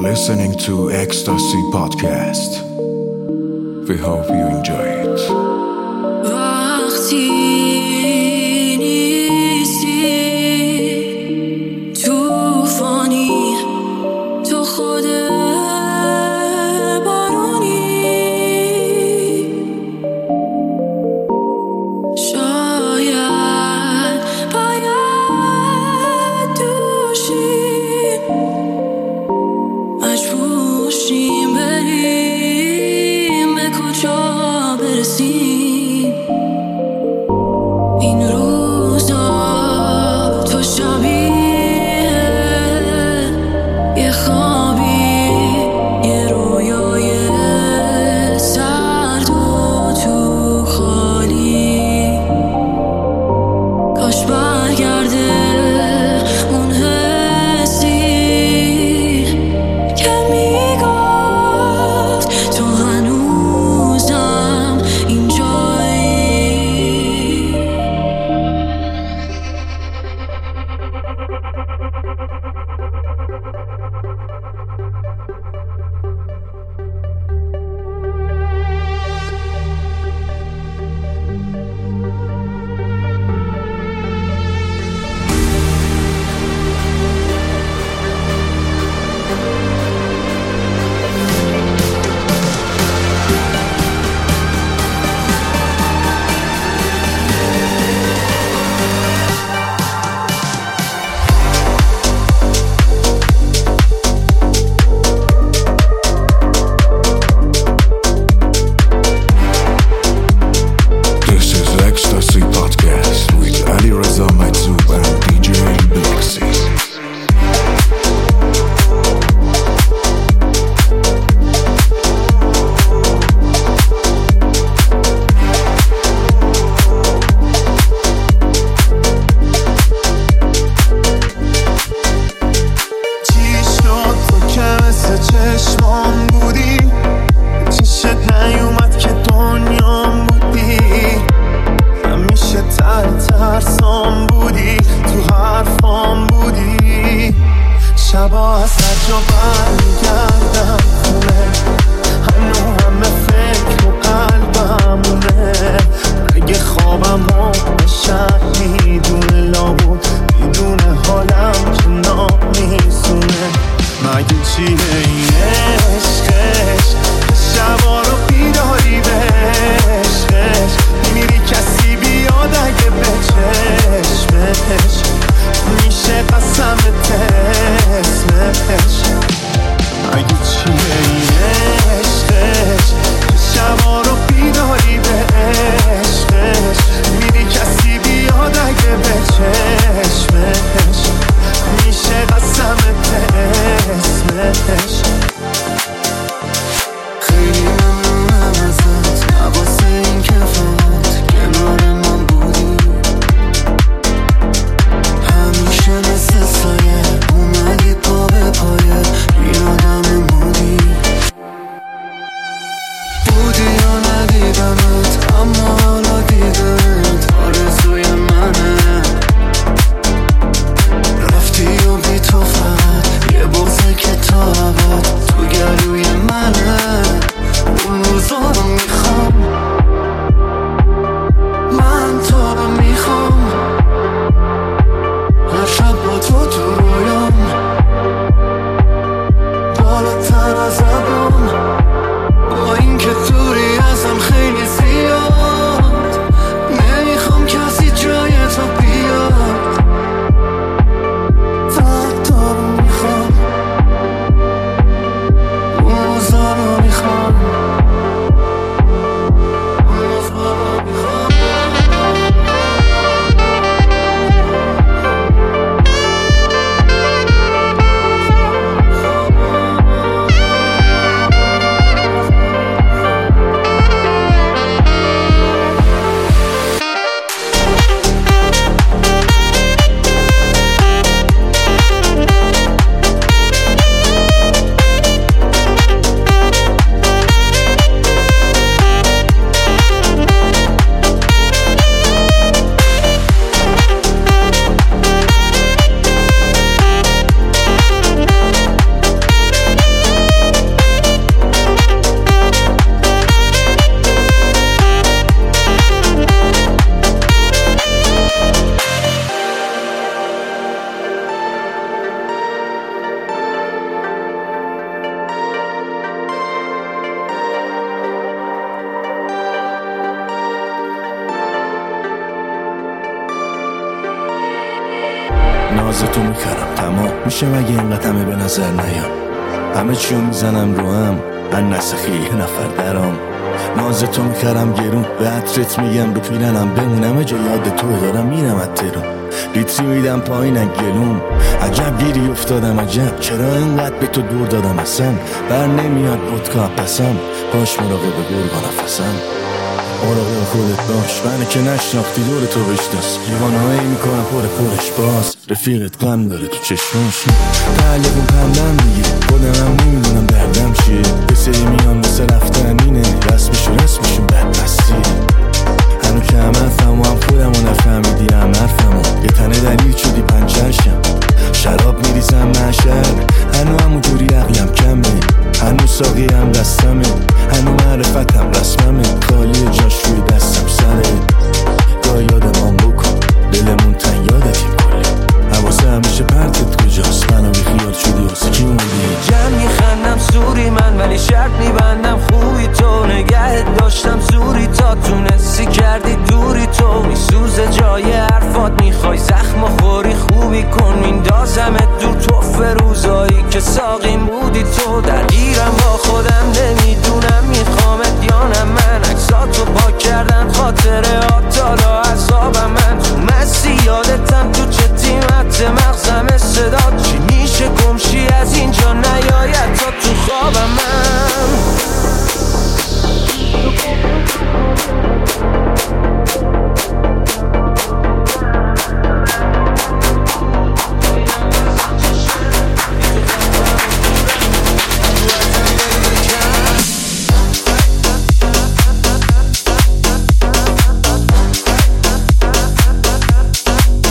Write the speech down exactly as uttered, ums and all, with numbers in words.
listening to Ecstasy Podcast. We hope you enjoy it. وقتی نیستی توفانی، تو خود بارونی، شاید باید دوشیم، مجبور شیم بریم، به کجا برسیم. این روزا تو شبیه یه خوابی، یه رویای سرد و تو خالی. کاش برگرده اون حسی که میگفت تو هنوزم اینجا ناز تو میخرم تمام میشه مگه این قدمه به نظر نیام همه چیو میزنم رو هم من نسخی یه نفر درام ناز تو میخرم گرون به عطرت میگم رو پیرنم بمونم جا یاد تو دارم میرم اترون لیتری میدم پایین گلوم عجب گیری افتادم عجب چرا اینقدر به تو دور دادم اصلا بر نمیاد ودکا پسم باش مراقب گرگا نفسم مراقب خودت باش منه که نشناختی دور تو بشناس لیوانه هایی میکنم پر پرش باز رفیقت غم داره تو چشماش تعلقون پندم میگه خودم هم نمیدونم دردم چیه یه سری میان مثل